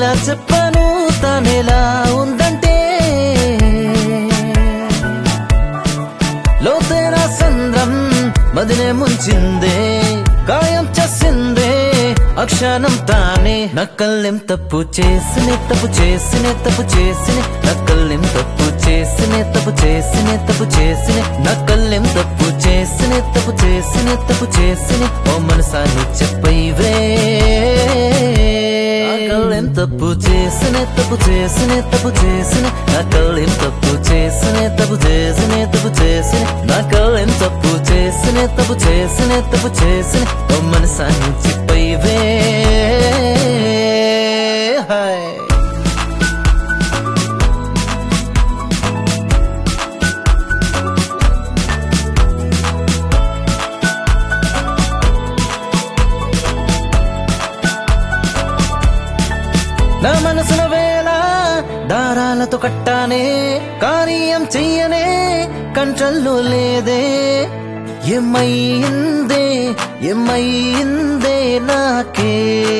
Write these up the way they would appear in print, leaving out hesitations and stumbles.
ఎలా చెప్పను తానెలా ఉందంటే లోతైన సంద్రం మదినే ముంచిందే గాయం చేసిందే అక్షణం తానే నక్కల్లేం తప్పు చేసినే తప్పు చేసినే తప్పు చేసినే నక్కల్లేం తప్పు చేసినే తప్పు చేసినే తప్పు చేసినే నక్కల్లేం తప్పు చేసినే తప్పు చేసినే తప్పు చేసినే ఓ మనసాన్ని చెప్పైవే నక్కల్లేం తప్పు చేసినే తప్పు చేసినే తప్పు చేసినే నక్కల్లేం తప్పు చేసినే తప్పు చేసినే తప్పు చేసినే నక్కల్లేం తప్పు చేసినే తప్పు చేసినే తప్పు చేసినే ఓ మనసాన్ని చెప్పైవే హాయ్ నా మనసున వేళ దారాలతో కట్టానే కార్యం చెయ్యనే కంట్రోల్లో లేదే ఏమైందే ఏమైందే నాకే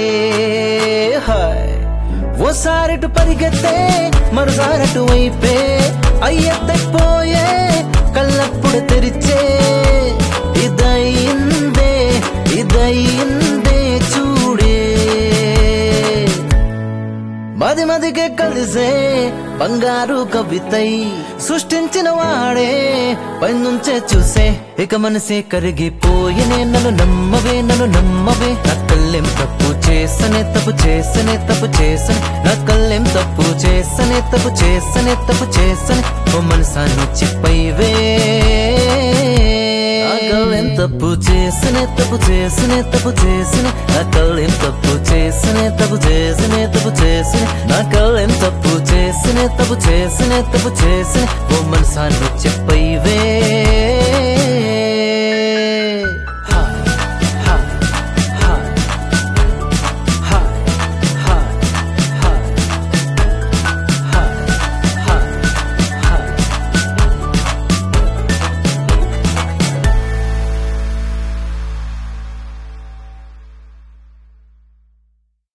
హాయ్ ఓసారిటు పరిగెత్తే మరోసారటు వైపే అయ్యెత్తైపోయే కళ్ళప్పుడు తెరిచే ఇదయిందే ఇదయిందే చూడే మది మదికే కలిసే బంగారు కవితై సృష్టించిన వాడే పైనుంచే చూసే ఇక మనసే కరిగిపోయినే నన్ను నమ్మవే నక్కల్లేం తప్పు చేసనే తప్పు చేసనే తప్పు చేసనే నక్కల్లేం తప్పు చేసనే తప్పు చేసనే తప్పు చేసనే ఓ మనసాన్ని చెప్పైవే నక్కల్లేం తప్పు చేసనే తప్పు చేసనే తప్పు చేసనే నక్కల్లేం తప్పు చేసనే తప్పు చేసనే తప్పు చేసనే నక్కల్లేం తప్పు చేసనే తప్పు చేసనే తప్పు చేసనే ఓ మనసాన్ని చెప్ప